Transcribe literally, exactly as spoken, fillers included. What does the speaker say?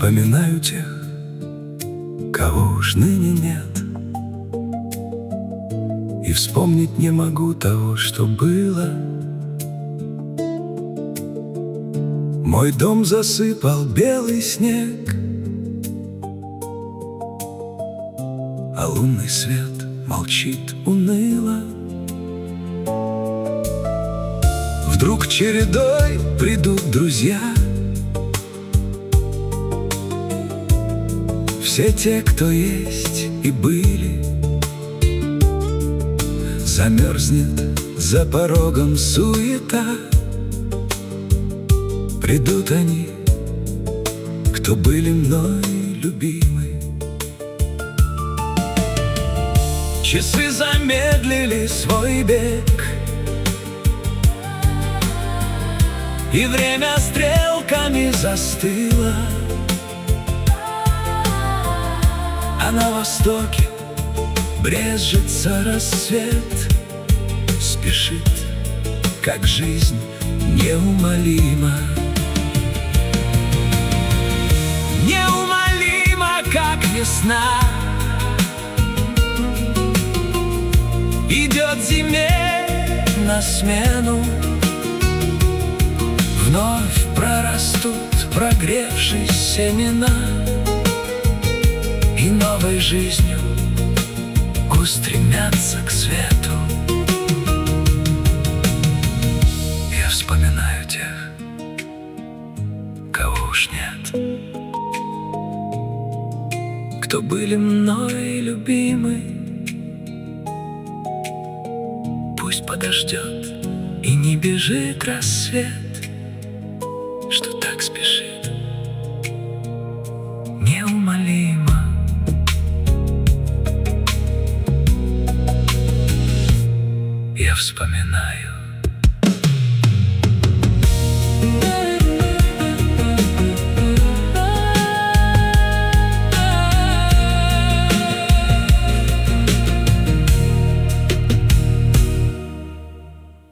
вспоминаю тех, кого уж ныне нет, и вспомнить не могу того, что было. Мой дом засыпал белый снег, а лунный свет молчит уныло. Вдруг чередой придут друзья, все те, кто есть и были. Замерзнет за порогом суета, придут они, кто были мной любимы. Часы замедлили свой бег, и время стрелками застыло, а на востоке брезжится рассвет. Спешит, как жизнь неумолима, неумолима, как весна. Идет зиме на смену, вновь прорастут, прогревшись семена, и новой жизнью устремятся к свету. Я вспоминаю тех, кого уж нет, кто были мной любимы. Пусть подождет и не бежит рассвет, что так спешит неумолимо. Я вспоминаю